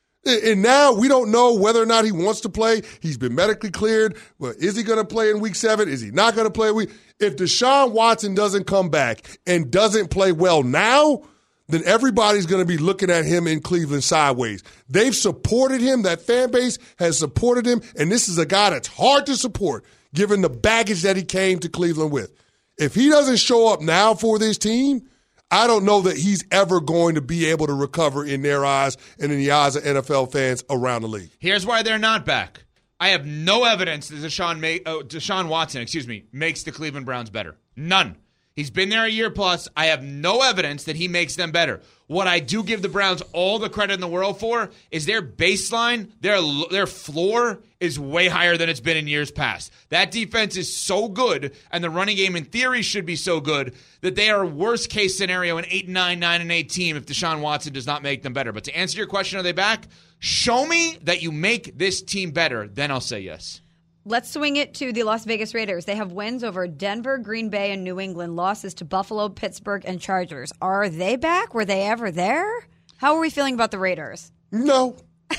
And now we don't know whether or not he wants to play. He's been medically cleared. Well, is he going to play in week seven? Is he not going to play in week? If Deshaun Watson doesn't come back and doesn't play well now, then everybody's going to be looking at him in Cleveland sideways. They've supported him. That fan base has supported him. And this is a guy that's hard to support, given the baggage that he came to Cleveland with. If he doesn't show up now for this team, I don't know that he's ever going to be able to recover in their eyes and in the eyes of N F L fans around the league. Here's why they're not back. I have no evidence that Deshaun, May, uh, Deshaun Watson, excuse me, makes the Cleveland Browns better. None. He's been there a year plus. I have no evidence that he makes them better. What I do give the Browns all the credit in the world for is their baseline, their their floor is way higher than it's been in years past. That defense is so good, and the running game in theory should be so good, that they are worst case scenario an eight and nine, nine and eight team if Deshaun Watson does not make them better. But to answer your question, are they back? Show me that you make this team better, then I'll say yes. Let's swing it to the Las Vegas Raiders. They have wins over Denver, Green Bay, and New England, losses to Buffalo, Pittsburgh, and Chargers. Are they back? Were they ever there? How are we feeling about the Raiders? No.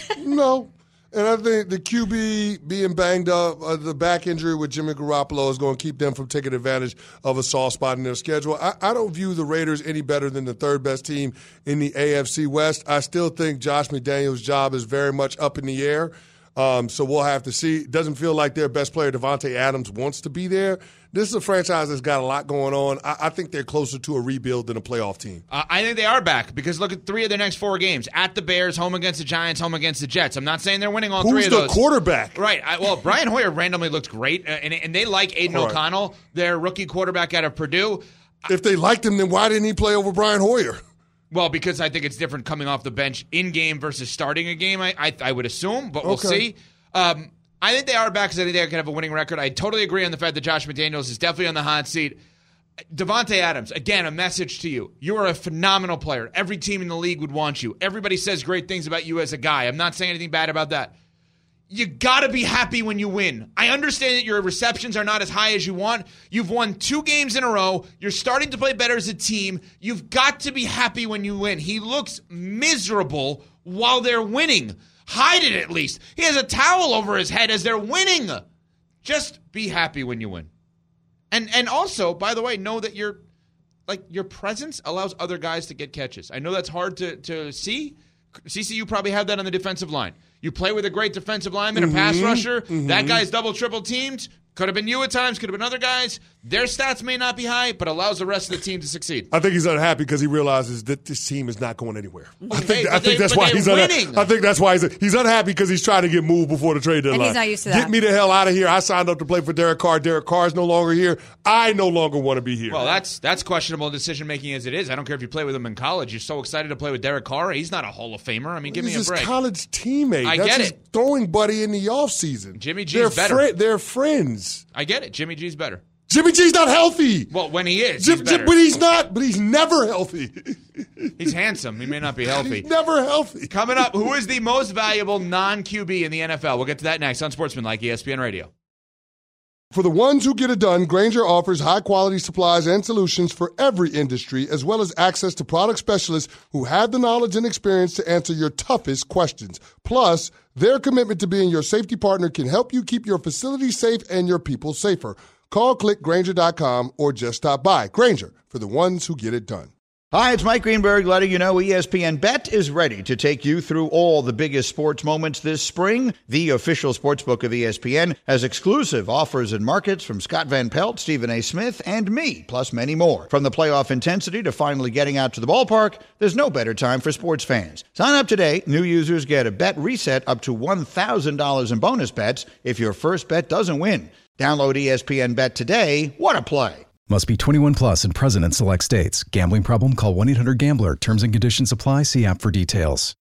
No. And I think the Q B being banged up, uh, the back injury with Jimmy Garoppolo is going to keep them from taking advantage of a soft spot in their schedule. I, I don't view the Raiders any better than the third best team in the A F C West. I still think Josh McDaniels' job is very much up in the air. Um, so we'll have to see. It doesn't feel like their best player, Devontae Adams, wants to be there. This is a franchise that's got a lot going on. I, I think they're closer to a rebuild than a playoff team. Uh, I think they are back because look at three of their next four games. At the Bears, home against the Giants, home against the Jets. I'm not saying they're winning all Who's three of the those. Who's the quarterback? Right. I, well, Brian Hoyer randomly looked great, uh, and, and they like Aiden All right. O'Connell, their rookie quarterback out of Purdue. If they liked him, then why didn't he play over Brian Hoyer? Well, because I think it's different coming off the bench in-game versus starting a game, I, I, I would assume, but we'll Okay. see. Um, I think they are back because I think they can have a winning record. I totally agree on the fact that Josh McDaniels is definitely on the hot seat. Davante Adams, again, a message to you. You are a phenomenal player. Every team in the league would want you. Everybody says great things about you as a guy. I'm not saying anything bad about that. You got to be happy when you win. I understand that your receptions are not as high as you want. You've won two games in a row. You're starting to play better as a team. You've got to be happy when you win. He looks miserable while they're winning. Hide it at least. He has a towel over his head as they're winning. Just be happy when you win. And and also, by the way, know that your like your presence allows other guys to get catches. I know that's hard to, to see. C C U probably have that on the defensive line. You play with a great defensive lineman, mm-hmm. a pass rusher. Mm-hmm. That guy's double, triple teamed. Could have been you at times. Could have been other guys. Their stats may not be high, but allows the rest of the team to succeed. I think he's unhappy because he realizes that this team is not going anywhere. I think, hey, I think they, that's why he's winning. unhappy. I think that's why he's he's unhappy because he's trying to get moved before the trade deadline. And he's not used to that. Get me the hell out of here. I signed up to play for Derek Carr. Derek Carr is no longer here. I no longer want to be here. Well, that's that's questionable decision making as it is. I don't care if you play with him in college. You're so excited to play with Derek Carr. He's not a Hall of Famer. I mean, give he's me a break. He's his college teammate. I that's get his it. Throwing buddy in the offseason. Jimmy G's they're better. Fri- they're friends. I get it. Jimmy G's better. Jimmy G's not healthy. Well, when he is, Jim, he's better. But he's not. But he's never healthy. He's handsome. He may not be healthy. He's never healthy. Coming up, who is the most valuable non-Q B in the N F L? We'll get to that next on Sportsmanlike E S P N Radio. For the ones who get it done, Grainger offers high-quality supplies and solutions for every industry, as well as access to product specialists who have the knowledge and experience to answer your toughest questions. Plus, their commitment to being your safety partner can help you keep your facility safe and your people safer. Call, click Grainger dot com, or just stop by. Grainger, for the ones who get it done. Hi, it's Mike Greenberg letting you know E S P N Bet is ready to take you through all the biggest sports moments this spring. The official sportsbook of E S P N has exclusive offers and markets from Scott Van Pelt, Stephen A. Smith, and me, plus many more. From the playoff intensity to finally getting out to the ballpark, there's no better time for sports fans. Sign up today. New users get a bet reset up to one thousand dollars in bonus bets if your first bet doesn't win. Download E S P N Bet today. What a play. Must be twenty-one plus and present in select states. Gambling problem? Call one eight hundred gambler. Terms and conditions apply. See app for details.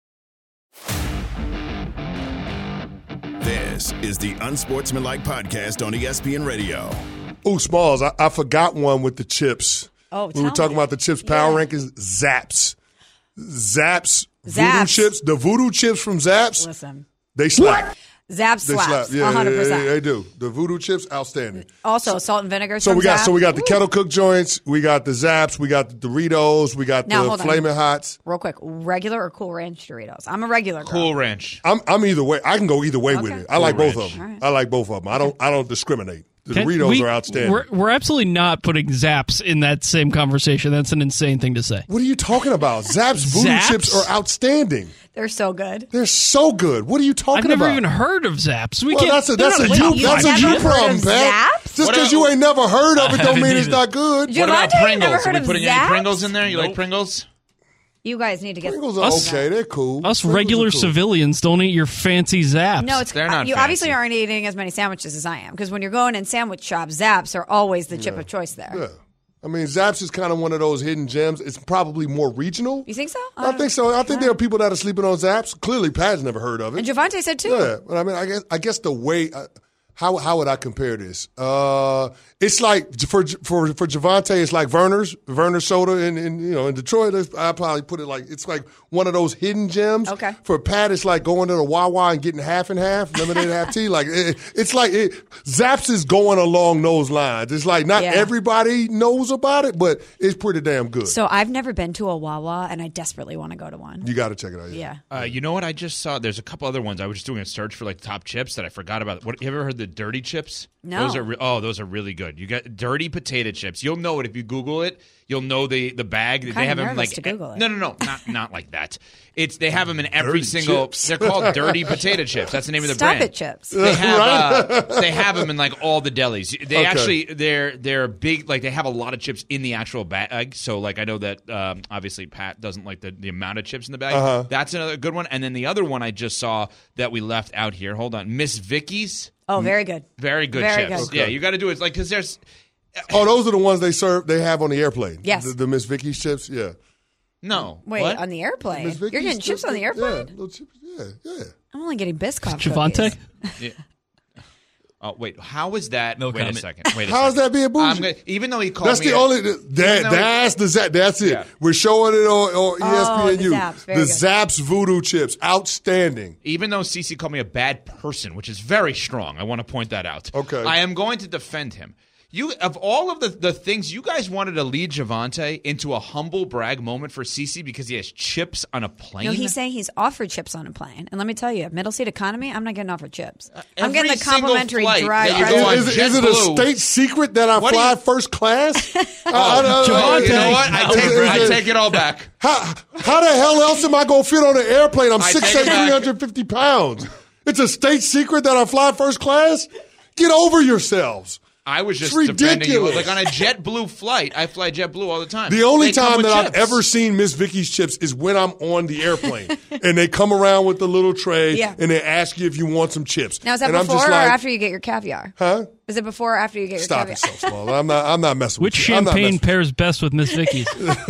This is the Unsportsmanlike Podcast on E S P N Radio. Oh, Smalls, I, I forgot one with the chips. Oh, we were talking me. about the chips power yeah. rankings. Zaps. Zaps. Zaps. Voodoo chips. The voodoo chips from Zaps. Listen. They slap. Zaps They slap. slaps, Yeah, one hundred percent. yeah, yeah, they do. The voodoo chips, outstanding. Also, salt and vinegar. So from we got Zapp's. so we got the Ooh. kettle cooked joints, we got the Zaps, we got the Doritos, we got Now, the hold on. Flamin' Hots. Real quick, regular or Cool Ranch Doritos? I'm a regular girl. Cool Ranch. I'm I'm either way. I can go either way with Okay. it. I like Cool both Ranch. of them. All right. I like both of them. I don't I don't discriminate. The Can- Doritos we- are outstanding. We're, we're absolutely not putting Zaps in that same conversation. That's an insane thing to say. What are you talking about? Zaps voodoo Zaps? chips are outstanding. They're so good. They're so good. What are you talking I've never about? even heard of Zaps. We well, can't. that's a they're that's a not you top that's five a you shit. problem, Pat. Just What because about- you ain't never heard of it I don't mean haven't it's either. not good. Javante, What about you've never Pringles? heard Are we of putting any Zaps? Pringles in there? You like Nope. Pringles? You guys need to get Pringles are Us- okay. They're cool. Us Pringles regular are cool. civilians don't eat your fancy Zaps. No, it's They're not you. Obviously, fancy. aren't eating as many sandwiches as I am because when you're going in sandwich shops, Zaps are always the chip of choice there. Yeah. I mean, Zaps is kind of one of those hidden gems. It's probably more regional. You think so? I think so. I think there are people that are sleeping on Zaps. Clearly, Pat's never heard of it. And Javante said too. Yeah, but I mean, I guess I guess the way uh, how how would I compare this? Uh, it's like for for for Javante, it's like Verner's Verner's soda in, in you know in Detroit. I probably put it like it's like one of those hidden gems. Okay. For Pat, it's like going to the Wawa and getting half and half lemonade half tea. Like it, it's like it, Zaps is going along those lines. It's like not Yeah. everybody knows about it, but it's pretty damn good. So I've never been to a Wawa, and I desperately want to go to one. You got to check it out. Yeah. Uh, you know what I just saw? There's a couple other ones. I was just doing a search for like top chips that I forgot about. What, you ever heard the dirty chips? No. Those are re- oh, those are really good. You got dirty potato chips. You'll know it if you Google it. You'll know the the bag. I'm they kinda have them nervous like to Google it. no, no, no, not not like that. It's they have them in every Dirty single. chips. They're called dirty potato chips. That's the name of the Stop brand. it, chips. They have Right? uh, they have them in like all the delis. They Okay. actually they're they're big. Like they have a lot of chips in the actual bag. So like I know that um, obviously Pat doesn't like the, the amount of chips in the bag. Uh-huh. That's another good one. And then the other one I just saw that we left out here. Hold on, Miss Vicky's. Oh, very good. Very good Very chips. good. Yeah, Okay. you got to do it like because there's Oh, those are the ones they serve. They have on the airplane. Yes. the, the Miss Vicky's chips. Yeah. no Wait, what? on the airplane? Miss You're Vicky's getting chips on the airplane? Yeah, little chips. Yeah, yeah. I'm only getting Biscoff Javante? cookies. Yeah. Oh, wait. How is that? No wait comment. a second. Wait a How's second. that being bougie? I'm gonna, even though he called That's me the a- only that, though- that's the Zap. That's it. Yeah. We're showing it on, on Oh, E S P N U. the Zaps. Very the good. Zaps Voodoo chips, outstanding. Even though Cece called me a bad person, which is very strong, I want to point that out. Okay. I am going to defend him. You of all of the, the things you guys wanted to lead Javonte into a humble brag moment for Cece because he has chips on a plane. No, he's saying he's offered chips on a plane. And let me tell you, middle seat economy, I'm not getting offered chips. I'm every getting the single complimentary flight dry that you bread. go on Is, is it a JetBlue. state secret that I What do fly you- first class? I- I- Oh, I- you know what? I Is take, it- I is it- take it all back. How, how the hell else am I going to fit on an airplane? I'm I six take eight, it back. three hundred fifty pounds. It's a state secret that I fly first class? Get over yourselves. I was just It's defending you. ridiculous. Like on a JetBlue flight, I fly JetBlue all the time. The only They come time with that I've chips. ever seen Miss Vicky's chips is when I'm on the airplane and they come around with the little tray Yeah. and they ask you if you want some chips. Now, is that and I'm before just or like, after you get your caviar? Huh? Is it before or after you get your Stop caviar? it, so small. I'm not. I'm not messing Which with you. I'm not champagne messing- pairs best with Miss Vicky's?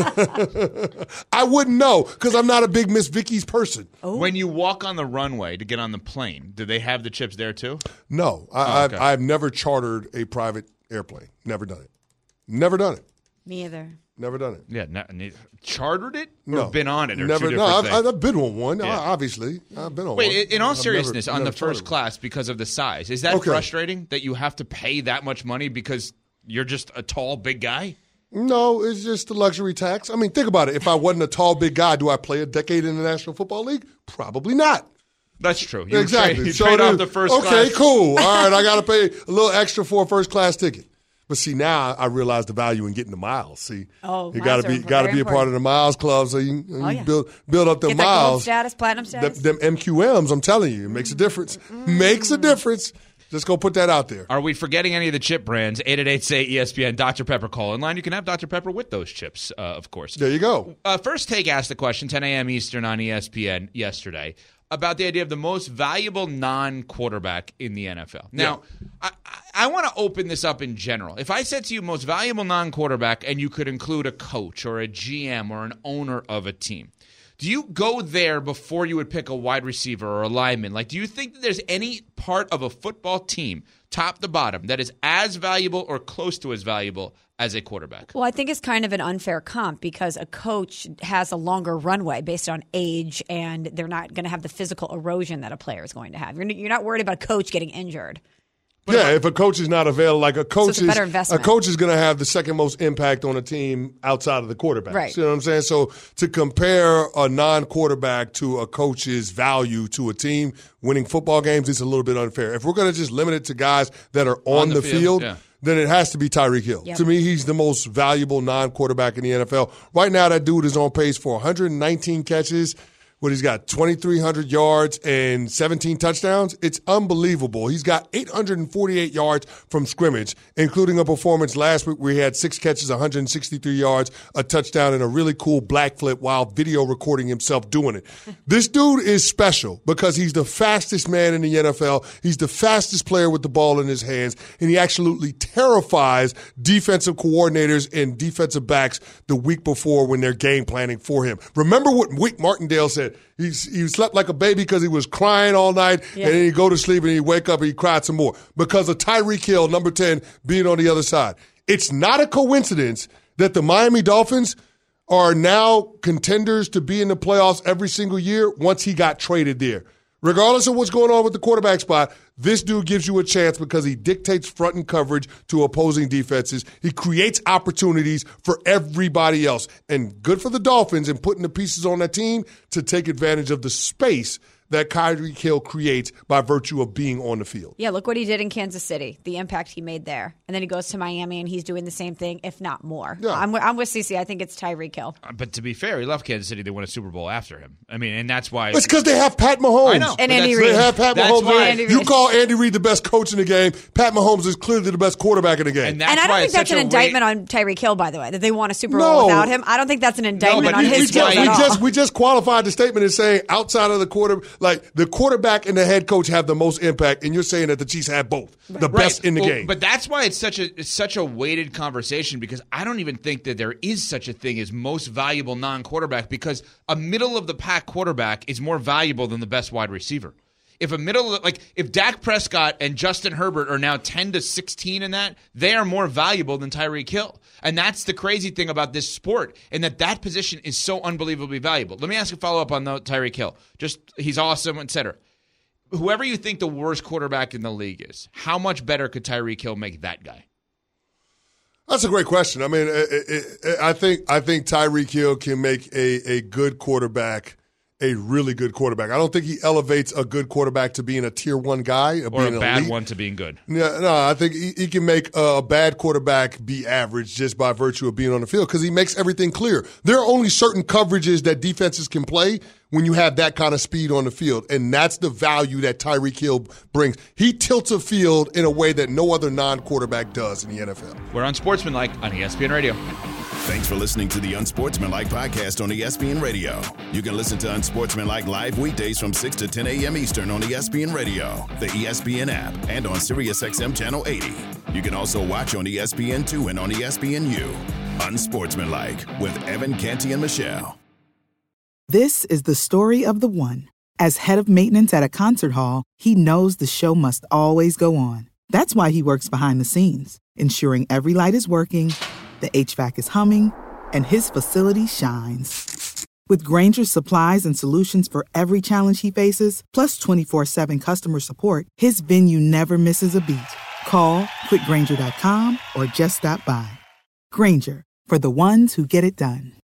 I wouldn't know because I'm not a big Miss Vicky's person. When you walk on the runway to get on the plane, do they have the chips there too? No, I, Oh, okay. I've, I've never chartered a private airplane. Never done it. Never done it. Me either. Never done it. Yeah, no, ne- chartered it or No, been on it or never. two No, different I've, things? I've been on one. Yeah. Obviously, I've been on Wait, one. in- in all I've never- seriousness, on never the first chartered class because of the size, is that Okay. frustrating that you have to pay that much money because you're just a tall, big guy? one. No, it's just the luxury tax. I mean, think about it. If I wasn't a tall, big guy, do I play a decade in the National Football League? Probably not. That's true. You exactly. Trade, you So trade it off is- the first okay, class. cool. All right, I got to pay a little extra for a first class ticket. But see, now I realize the value in getting the miles. See, Oh, you miles got to be are got to very be a part important. of the miles club, so you, you Oh, yeah. build build up the Get that gold miles. status, platinum Them, status. them M Q Ms, I'm telling you, it makes a difference. Makes a difference. Just go put that out there. Are we forgetting any of the chip brands? eight eight eight, say E S P N, Doctor Pepper call in line. You can have Doctor Pepper with those chips, uh, of course. There you go. Uh, First Take asked the question, ten a.m. Eastern on E S P N yesterday, about the idea of the most valuable non-quarterback in the N F L. Now, I, I, I want to open this up in general. If I said to you most valuable non-quarterback and you could include a coach or a G M or an owner of a team, do you go there before you would pick a wide receiver or a lineman? Like, do you think that there's any part of a football team, top to bottom, that is as valuable or close to as valuable as a quarterback? Well, I think it's kind of an unfair comp because a coach has a longer runway based on age, and they're not going to have the physical erosion that a player is going to have. You're, you're not worried about a coach getting injured. Yeah, if a coach is not available, like a coach it's a is better a investment. coach is going to have the second most impact on a team outside of the quarterback. Right. You know what I'm saying? So to compare a non-quarterback to a coach's value to a team winning football games, it's a little bit unfair. If we're going to just limit it to guys that are on, On the the, field, field, yeah. then it has to be Tyreek Hill. Yep. To me, he's the most valuable non-quarterback in the N F L. Right now, that dude is on pace for one hundred nineteen catches. What he's got, twenty-three hundred yards and seventeen touchdowns. It's unbelievable. He's got eight hundred forty-eight yards from scrimmage, including a performance last week where he had six catches, one hundred sixty-three yards, a touchdown, and a really cool black flip while video recording himself doing it. This dude is special because he's the fastest man in the N F L. He's the fastest player with the ball in his hands, and he absolutely terrifies defensive coordinators and defensive backs the week before when they're game planning for him. Remember what Wink Martindale said? He, he slept like a baby because he was crying all night, Yeah. and then he'd go to sleep and he'd wake up and he'd cry some more because of Tyreek Hill, number ten, being on the other side. It's not a coincidence that the Miami Dolphins are now contenders to be in the playoffs every single year once he got traded there. Regardless of what's going on with the quarterback spot, this dude gives you a chance because he dictates front and coverage to opposing defenses. He creates opportunities for everybody else. And good for the Dolphins in putting the pieces on that team to take advantage of the space that Tyreek Hill creates by virtue of being on the field. Yeah, look what he did in Kansas City, the impact he made there. And then he goes to Miami, and he's doing the same thing, if not more. Yeah. I'm, I'm with Cece. I think it's Tyreek Hill. Uh, But to be fair, he left Kansas City. They won a Super Bowl after him. I mean, and that's why. It's because they have Pat Mahomes. I know. And but Andy that's- Reid. They have Pat That's Mahomes. why- Andy You Reid. call Andy Reid the best coach in the game. Pat Mahomes is clearly the best quarterback in the game. And that's And I don't why think it's that's such an a indictment wa- on Tyreek Hill, by the way, that they won a Super Bowl No. without him. I don't think that's an indictment but on we- his we skills just, at we all. just we just qualified the statement as saying outside of the quarter, like the quarterback and the head coach have the most impact, and you're saying that the Chiefs have both, the best in the Well, game. But that's why it's such a it's such a weighted conversation because I don't even think that there is such a thing as most valuable non-quarterback because a middle of the pack quarterback is more valuable than the best wide receiver. if a middle, like if Dak Prescott and Justin Herbert are now ten to sixteen in that, they are more valuable than Tyreek Hill. And that's the crazy thing about this sport, in that that position is so unbelievably valuable. Let me ask a follow-up on the Tyreek Hill. Just, he's awesome, et cetera. Whoever you think the worst quarterback in the league is, how much better could Tyreek Hill make that guy? That's a great question. I mean, it, it, it, I think I think Tyreek Hill can make a, a good quarterback a really good quarterback. I don't think he elevates a good quarterback to being a tier one guy. Or being a bad elite. one to being good. Yeah, no, I think he, he can make a bad quarterback be average just by virtue of being on the field because he makes everything clear. There are only certain coverages that defenses can play when you have that kind of speed on the field, and that's the value that Tyreek Hill brings. He tilts a field in a way that no other non-quarterback does in the N F L. We're on Sportsmanlike on E S P N Radio. Thanks for listening to the Unsportsmanlike podcast on E S P N Radio. You can listen to Unsportsmanlike live weekdays from six to ten a.m. Eastern on E S P N Radio, the E S P N app, and on SiriusXM Channel eighty. You can also watch on E S P N two and on E S P N U. Unsportsmanlike with Evan, Canty, and Michelle. This is the story of the one. As head of maintenance at a concert hall, he knows the show must always go on. That's why he works behind the scenes, ensuring every light is working, the H V A C is humming, and his facility shines. With Grainger's supplies and solutions for every challenge he faces, plus twenty-four seven customer support, his venue never misses a beat. Call quick grainger dot com or just stop by. Grainger, for the ones who get it done.